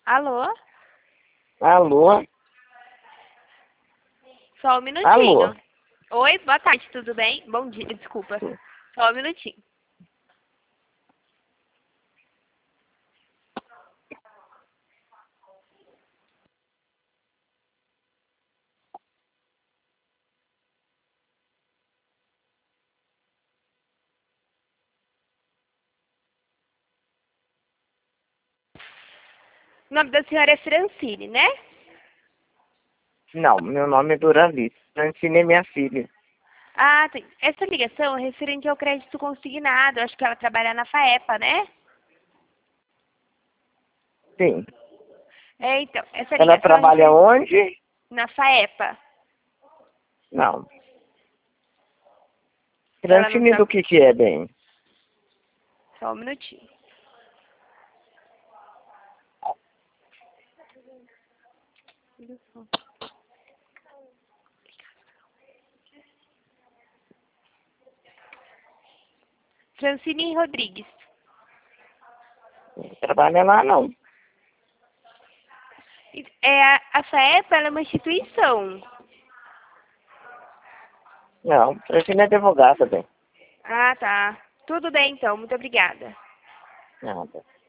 Alô? Alô? Só um minutinho. Alô? Oi, boa tarde, tudo bem? Bom dia, desculpa. Só um minutinho. O nome da senhora é Francine, né? Não, meu nome é Doralice. Francine é minha filha. Ah, tem. Essa ligação é referente ao crédito consignado. Acho que ela trabalha na FAEPA, né? Sim. É, então, essa Ela ligação é trabalha referente onde? na FAEPA. Não. Ela não Francine do trabalha. que é, bem? Só um minutinho. Francine Rodrigues. Não trabalha lá, não. A FAEPA ela é uma instituição. Não, Francine é advogada, bem. Ah, tá. Tudo bem, então. Muito obrigada. Nada.